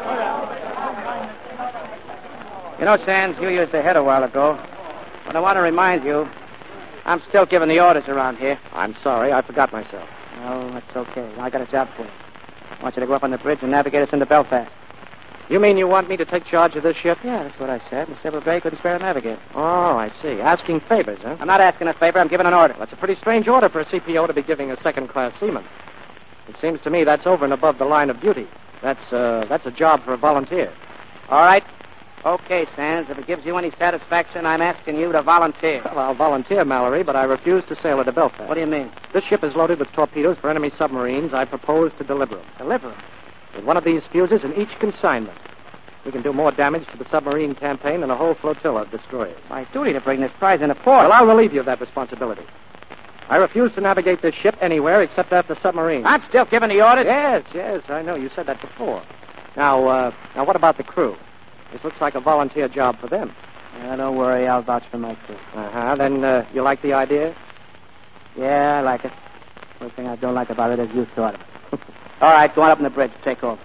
You know, Sands, you used the head a while ago. But I want to remind you, I'm still giving the orders around here. I'm sorry, I forgot myself. Oh, that's okay. I got a job for you. I want you to go up on the bridge and navigate us into Belfast. You mean you want me to take charge of this ship? Yeah, that's what I said. Mister Bay couldn't spare a navigator. Oh, I see. Asking favors, huh? I'm not asking a favor. I'm giving an order. That's a pretty strange order for a C P O to be giving a second-class seaman. It seems to me that's over and above the line of duty. That's, uh, that's a job for a volunteer. All right. Okay, Sands. If it gives you any satisfaction, I'm asking you to volunteer. Well, I'll volunteer, Mallory, but I refuse to sail it to Belfast. What do you mean? This ship is loaded with torpedoes for enemy submarines. I propose to deliver them. Deliver them? With one of these fuses in each consignment. We can do more damage to the submarine campaign than a whole flotilla of destroyers. My duty to bring this prize into port. Well, I'll relieve you of that responsibility. I refuse to navigate this ship anywhere except after submarines. I'm still giving the order? Yes, yes, I know. You said that before. Now, uh, now, what about the crew? This looks like a volunteer job for them. Yeah, don't worry. I'll vouch for my crew. Uh-huh. Then uh, you like the idea? Yeah, I like it. The only thing I don't like about it is you thought of it. All right, go on up on the bridge. Take over.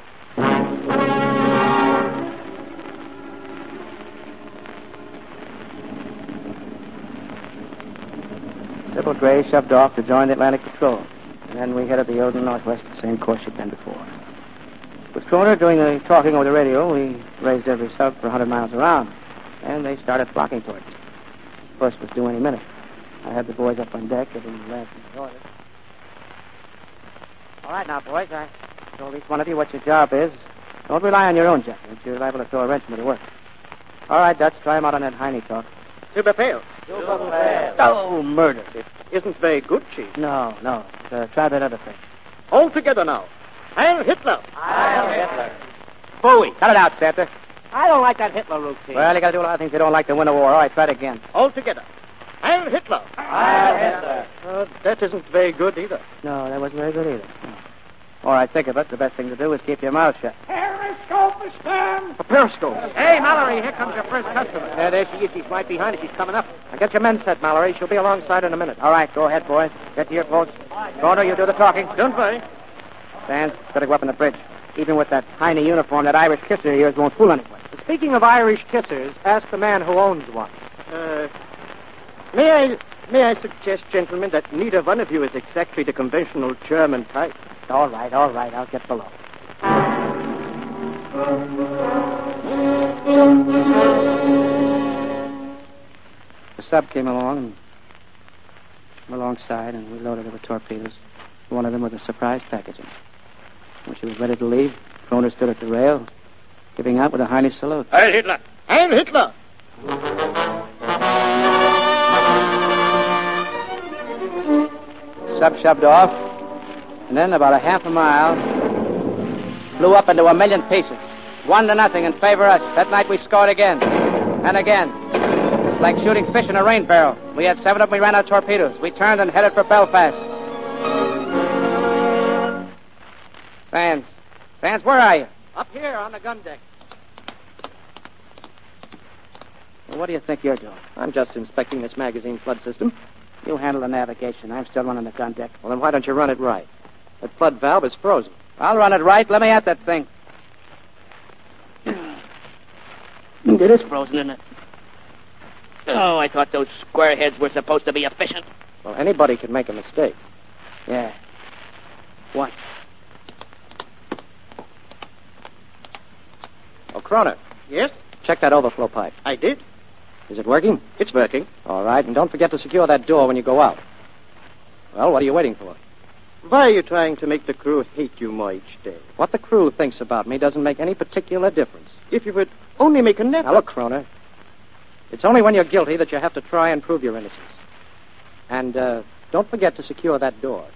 Sybil Gray shoved off to join the Atlantic Patrol. And then we headed the Odin Northwest, the same course she'd been before. With Kroner doing the talking over the radio, we raised every sub for one hundred miles around. And they started flocking towards us. First was due any minute. I had the boys up on deck, giving the lads some orders. All right now, boys, I told each one of you what your job is. Don't rely on your own judgment. You're liable to throw a wrench into the work. All right, Dutch, try him out on that Heine talk. Super fail. Super fail. Oh, murder. It isn't very good, Chief. No, no. Uh, try that other thing. All together now. Heil Hitler. Heil Hitler. Bowie. Cut it out, Santa. I don't like that Hitler routine. Well, you got to do a lot of things you don't like to win a war. All right, try it again. All together. Heil Hitler. Heil Hitler. Uh, that isn't very good either. No, that wasn't very good either. No. All right, think of it. The best thing to do is keep your mouth shut. Periscope, Stan. A periscope. Hey, Mallory, here comes your first customer. Yeah, there she is. She's right behind us. She's coming up. Now get your men set, Mallory. She'll be alongside in a minute. All right, go ahead, boys. Get to your posts. Kroner, you do the talking. Don't worry. Sands, better go up on the bridge. Even with that Heine uniform, that Irish kisser of yours won't fool anyone. Speaking of Irish kissers, ask the man who owns one. Uh, may I may I suggest, gentlemen, that neither one of you is exactly the conventional German type. All right, all right. I'll get below. The sub came along and came alongside, and we loaded her with torpedoes. One of them with a surprise packaging. When she was ready to leave, Kroner stood at the rail, giving out with a Heine salute. Heil Hitler! Heil Hitler! Sub shoved off, and then about a half a mile, flew up into a million pieces. One to nothing in favor of us. That night we scored again. And again. It's like shooting fish in a rain barrel. We had seven of them. We ran out of torpedoes. We turned and headed for Belfast. Sands. Sands, where are you? Up here on the gun deck. Well, what do you think you're doing? I'm just inspecting this magazine flood system. You handle the navigation. I'm still running the gun deck. Well, then why don't you run it right? That flood valve is frozen. I'll run it right. Let me at that thing. It is frozen, isn't it? Oh, I thought those squareheads were supposed to be efficient. Well, anybody can make a mistake. Yeah. Once. Oh, Kroner. Yes? Check that overflow pipe. I did. Is it working? It's working. All right, and don't forget to secure that door when you go out. Well, what are you waiting for? Why are you trying to make the crew hate you more each day? What the crew thinks about me doesn't make any particular difference. If you would only make an effort... Now, look, Kroner. It's only when you're guilty that you have to try and prove your innocence. And uh, don't forget to secure that door.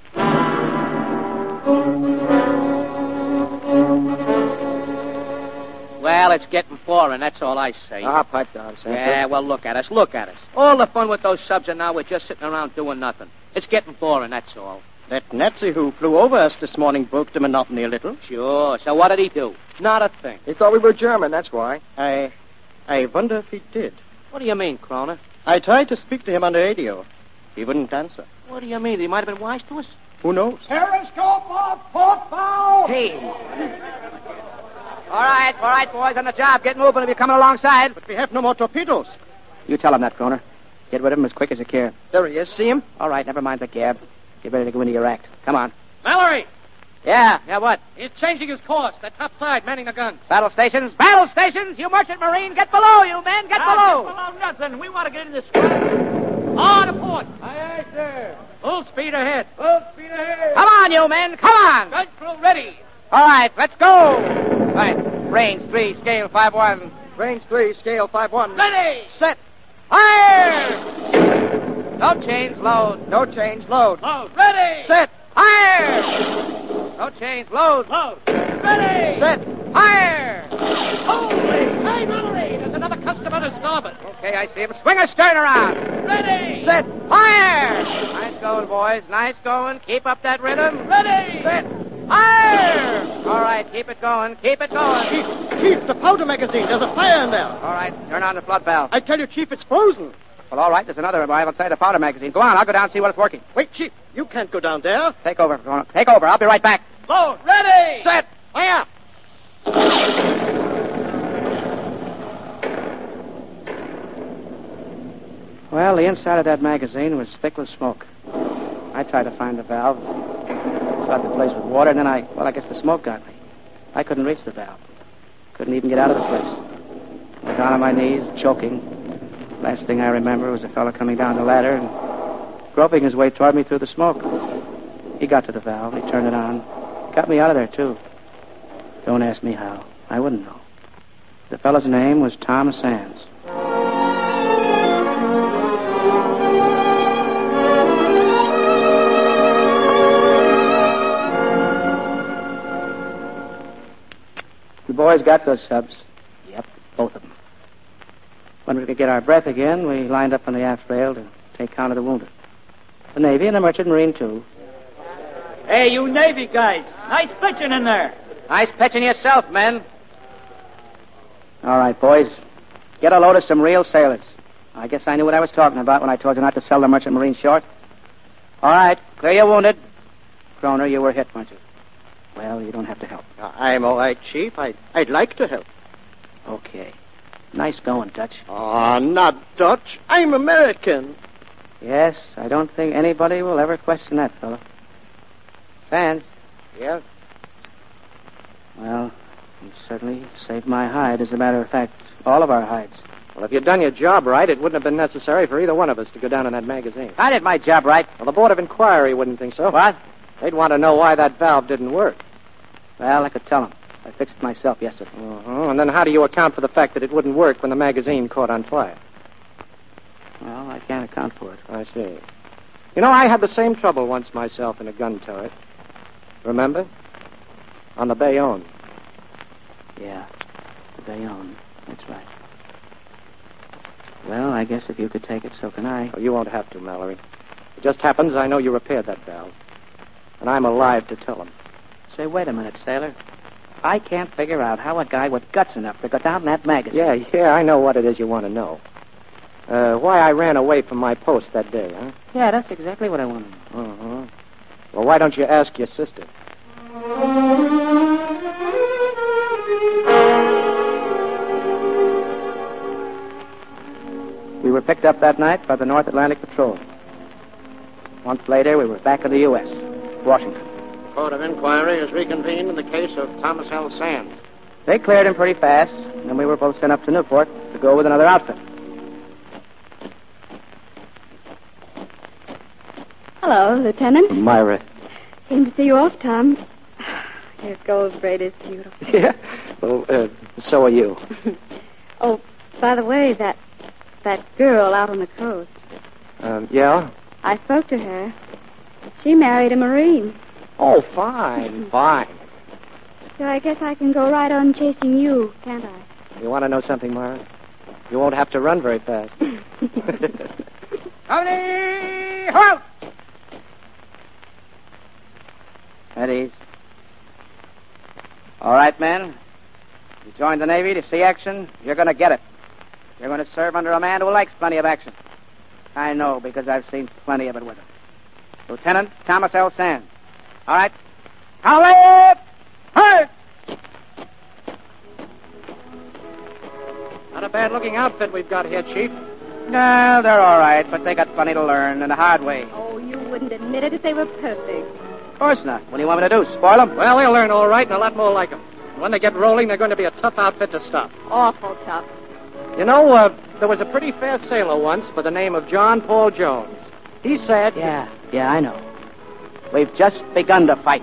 Well, it's getting boring, that's all I say. Ah, pipe down, Santa. Yeah, well, look at us, look at us. All the fun with those subs are now we're just sitting around doing nothing. It's getting boring, that's all. That Nazi who flew over us this morning broke the monotony a little. Sure, so what did he do? Not a thing. He thought we were German, that's why. I... I wonder if he did. What do you mean, Kroner? I tried to speak to him on the radio. He wouldn't answer. What do you mean? He might have been wise to us? Who knows? Periscope off, port bow! Hey. All right, all right, boys, on the job. Get moving if you're coming alongside. But we have no more torpedoes. You tell him that, Kroner. Get rid of him as quick as you can. There he is. See him? All right, never mind the gab. Get ready to go into your act. Come on. Mallory! Yeah, yeah, what? He's changing his course. They're topside, manning the guns. Battle stations, battle stations! You merchant marine, get below, you men, get below! Get below nothing. We want to get in the squad. On to port. Aye, aye, sir. Full speed ahead. Full speed ahead. Come on, you men, come on! Gun crew ready. All right, let's go! All right, range three, scale five one. Range three, scale five one. Ready! Set! Fire! Don't change, load. No change, load. Load. Ready. Set! Fire! Don't change, load. Load. Ready. Set! Fire! Holy! Hey, Mallory! There's another customer to starboard. Okay, I see him. Swing a stern around. Ready. Set! Fire! Nice going, boys. Nice going. Keep up that rhythm. Ready. Set! Fire! All right, keep it going. Keep it going. Chief, Chief, the powder magazine. There's a fire in there. All right, turn on the flood valve. I tell you, Chief, it's frozen. Well, all right, there's another arrive outside the powder magazine. Go on, I'll go down and see what it's working. Wait, Chief, you can't go down there. Take over. Take over. I'll be right back. Load. Ready. Set! Fire. Well, the inside of that magazine was thick with smoke. I tried to find the valve, flood the place with water, and then I, well, I guess the smoke got me. I couldn't reach the valve. Couldn't even get out of the place. I was down on my knees, choking. Last thing I remember was a fellow coming down the ladder and groping his way toward me through the smoke. He got to the valve, he turned it on, got me out of there, too. Don't ask me how. I wouldn't know. The fellow's name was Tom Sands. The boys got those subs. Yep, both of them. When we could get our breath again, we lined up on the aft rail to take count of the wounded. The Navy and the Merchant Marine, too. Hey, you Navy guys. Nice pitching in there. Nice pitching yourself, men. All right, boys. Get a load of some real sailors. I guess I knew what I was talking about when I told you not to sell the Merchant Marine short. All right, clear your wounded. Kroner, you were hit, weren't you? Well, you don't have to help. I'm all right, Chief. I'd, I'd like to help. Okay. Nice going, Dutch. Oh, not Dutch. I'm American. Yes, I don't think anybody will ever question that, fellow. Sands. Yeah? Well, you certainly saved my hide. As a matter of fact, all of our hides. Well, if you'd done your job right, it wouldn't have been necessary for either one of us to go down in that magazine. I did my job right. Well, the Board of Inquiry wouldn't think so. What? They'd want to know why that valve didn't work. Well, I could tell them. I fixed it myself yesterday. Uh-huh. And then how do you account for the fact that it wouldn't work when the magazine caught on fire? Well, I can't account for it. I see. You know, I had the same trouble once myself in a gun turret. Remember? On the Bayonne. Yeah, the Bayonne. That's right. Well, I guess if you could take it, so can I. Oh, you won't have to, Mallory. It just happens I know you repaired that valve. And I'm alive to tell them. Say, wait a minute, sailor. I can't figure out how a guy with guts enough to go down in that magazine. Yeah, yeah, I know what it is you want to know. Uh, why I ran away from my post that day, huh? Yeah, that's exactly what I want to know. Uh-huh. Well, why don't you ask your sister? We were picked up that night by the North Atlantic Patrol. A month later, we were back in the U S, Washington. Court of Inquiry has reconvened in the case of Thomas L. Sands. They cleared him pretty fast, and we were both sent up to Newport to go with another outfit. Hello, Lieutenant. Myra. Came to see you off, Tom. Your gold braid is beautiful. Yeah? Well, uh, so are you. Oh, by the way, that that girl out on the coast. Um, yeah? I spoke to her. She married a Marine. Oh, fine, fine. So I guess I can go right on chasing you, can't I? You want to know something, Myra? You won't have to run very fast. Howdy! Halt! At ease. All right, men. You joined the Navy to see action. You're going to get it. You're going to serve under a man who likes plenty of action. I know, because I've seen plenty of it with him. Lieutenant Thomas L. Sands. All right. Howley! Hurt! Not a bad-looking outfit we've got here, Chief. No, they're all right, but they got plenty to learn, and the hard way. Oh, you wouldn't admit it if they were perfect. course not. What do you want me to do, spoil them? Well, they'll learn all right and a lot more like them. When they get rolling, they're going to be a tough outfit to stop. Awful tough. You know, uh, there was a pretty fair sailor once by the name of John Paul Jones. He said... Yeah, yeah, I know. We've just begun to fight.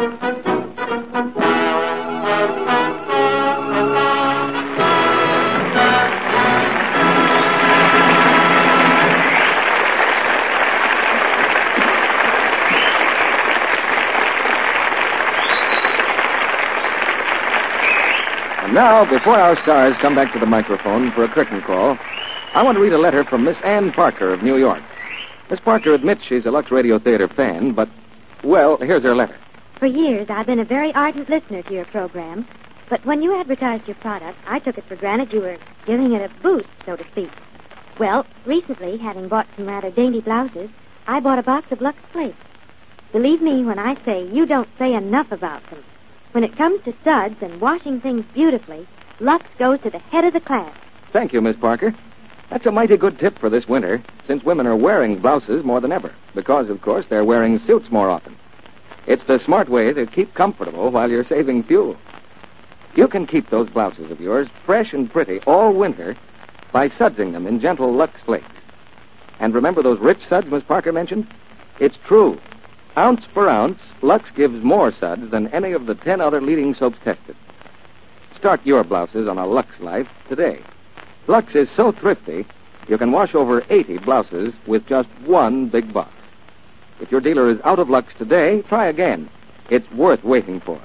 And now, before our stars come back to the microphone for a curtain call, I want to read a letter from Miss Ann Parker of New York. Miss Parker admits she's a Lux Radio Theater fan, but, well, here's her letter. For years, I've been a very ardent listener to your program, but when you advertised your product, I took it for granted you were giving it a boost, so to speak. Well, recently, having bought some rather dainty blouses, I bought a box of Lux Flakes. Believe me when I say you don't say enough about them. When it comes to studs and washing things beautifully, Lux goes to the head of the class. Thank you, Miss Parker. That's a mighty good tip for this winter, since women are wearing blouses more than ever, because, of course, they're wearing suits more often. It's the smart way to keep comfortable while you're saving fuel. You can keep those blouses of yours fresh and pretty all winter by sudsing them in gentle Lux Flakes. And remember those rich suds Miss Parker mentioned? It's true. Ounce for ounce, Lux gives more suds than any of the ten other leading soaps tested. Start your blouses on a Lux Life today. Lux is so thrifty, you can wash over eighty blouses with just one big box. If your dealer is out of Lux today, try again. It's worth waiting for.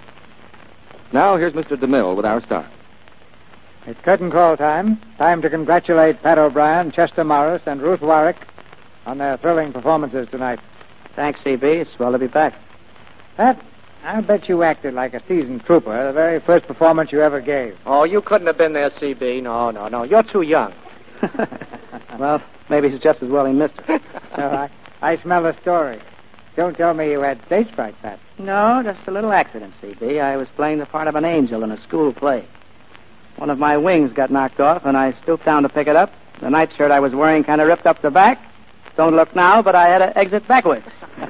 Now, here's Mister DeMille with our stars. It's curtain call time. Time to congratulate Pat O'Brien, Chester Morris, and Ruth Warwick on their thrilling performances tonight. Thanks, C B. It's swell to be back. Pat, I bet you acted like a seasoned trooper the very first performance you ever gave. Oh, you couldn't have been there, C B. No, no, no. You're too young. Well, maybe he's just as well he missed it. No, I, I smell a story. Don't tell me you had stage fright, Pat. No, just a little accident, C B. I was playing the part of an angel in a school play. One of my wings got knocked off, and I stooped down to pick it up. The nightshirt I was wearing kind of ripped up the back. Don't look now, but I had to exit backwards.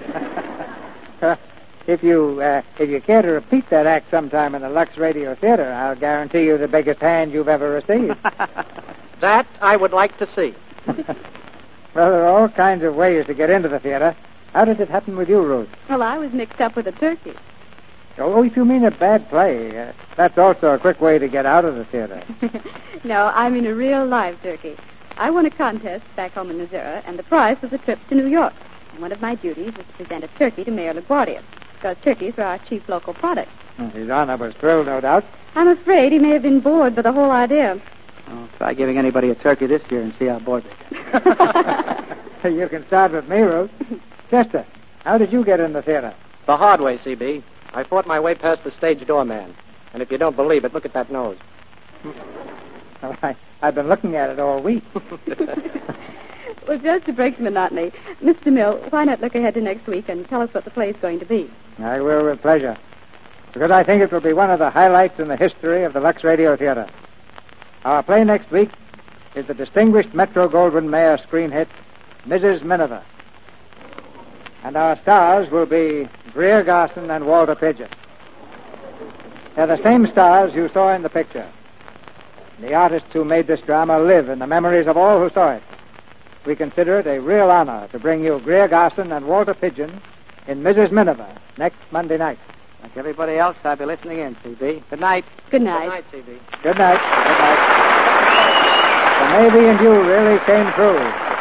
If you uh, if you care to repeat that act sometime in the Lux Radio Theater, I'll guarantee you the biggest hand you've ever received. That I would like to see. Well, there are all kinds of ways to get into the theater. How did it happen with you, Ruth? Well, I was mixed up with a turkey. Oh, if you mean a bad play, uh, that's also a quick way to get out of the theater. No, I mean a real live turkey. I won a contest back home in Missouri, and the prize was a trip to New York. And one of my duties was to present a turkey to Mayor LaGuardia, because turkeys were our chief local product. His Honor was thrilled, no doubt. I'm afraid he may have been bored by the whole idea. Oh, try giving anybody a turkey this year and see how bored they get. You can start with me, Ruth. Chester, how did you get in the theater? The hard way, C B. I fought my way past the stage doorman. And if you don't believe it, look at that nose. Well, I, I've been looking at it all week. Well, just to break the monotony, Mister Mill, why not look ahead to next week and tell us what the play's going to be? I will with pleasure. Because I think it will be one of the highlights in the history of the Lux Radio Theater. Our play next week is the distinguished Metro-Goldwyn-Mayer screen hit, Missus Miniver. And our stars will be Greer Garson and Walter Pidgeon. They're the same stars you saw in the picture. The artists who made this drama live in the memories of all who saw it. We consider it a real honor to bring you Greer Garson and Walter Pidgeon in Missus Miniver next Monday night. Like everybody else, I'll be listening in, C B. Good night. Good night. Good night, C B. Good night. Good night. The Navy and you really came through.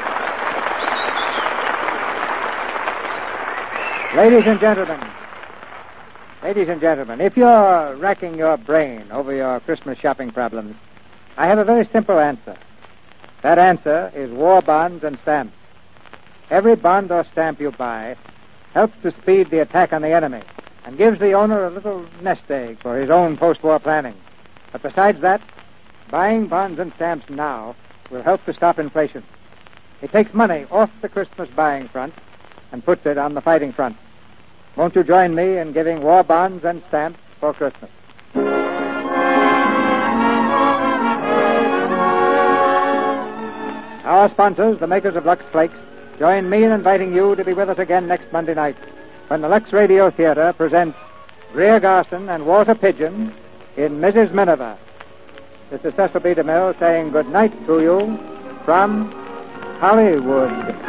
Ladies and gentlemen, ladies and gentlemen, if you're racking your brain over your Christmas shopping problems, I have a very simple answer. That answer is war bonds and stamps. Every bond or stamp you buy helps to speed the attack on the enemy and gives the owner a little nest egg for his own post-war planning. But besides that, buying bonds and stamps now will help to stop inflation. It takes money off the Christmas buying front and puts it on the fighting front. Won't you join me in giving war bonds and stamps for Christmas? Our sponsors, the makers of Lux Flakes, join me in inviting you to be with us again next Monday night when the Lux Radio Theater presents Greer Garson and Walter Pidgeon in Missus Miniver. This is Cecil B. DeMille saying good night to you from Hollywood.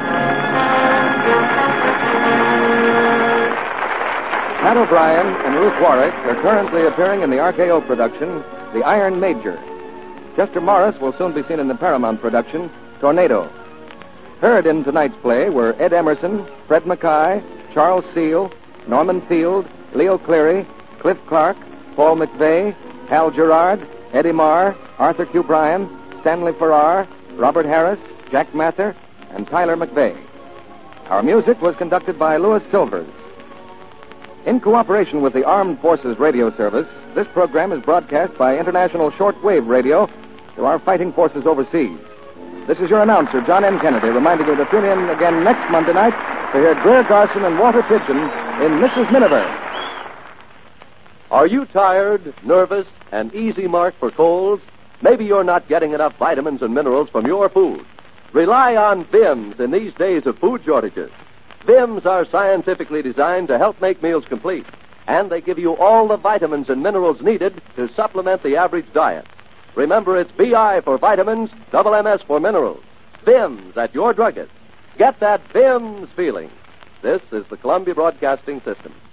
Pat O'Brien and Ruth Warwick are currently appearing in the R K O production, The Iron Major. Chester Morris will soon be seen in the Paramount production, Tornado. Heard in tonight's play were Ed Emerson, Fred Mackay, Charles Seal, Norman Field, Leo Cleary, Cliff Clark, Paul McVeigh, Hal Gerard, Eddie Marr, Arthur Q. Bryan, Stanley Farrar, Robert Harris, Jack Mather, and Tyler McVeigh. Our music was conducted by Louis Silvers. In cooperation with the Armed Forces Radio Service, this program is broadcast by International Shortwave Radio to our fighting forces overseas. This is your announcer, John M. Kennedy, reminding you to tune in again next Monday night to hear Greer Garson and Walter Pidgeon in Missus Miniver. Are you tired, nervous, and easy marked for colds? Maybe you're not getting enough vitamins and minerals from your food. Rely on V I Ms in these days of food shortages. V I Ms are scientifically designed to help make meals complete, and they give you all the vitamins and minerals needed to supplement the average diet. Remember, it's V I for vitamins, double M S for minerals. V I Ms at your druggist. Get that V I Ms feeling. This is the Columbia Broadcasting System.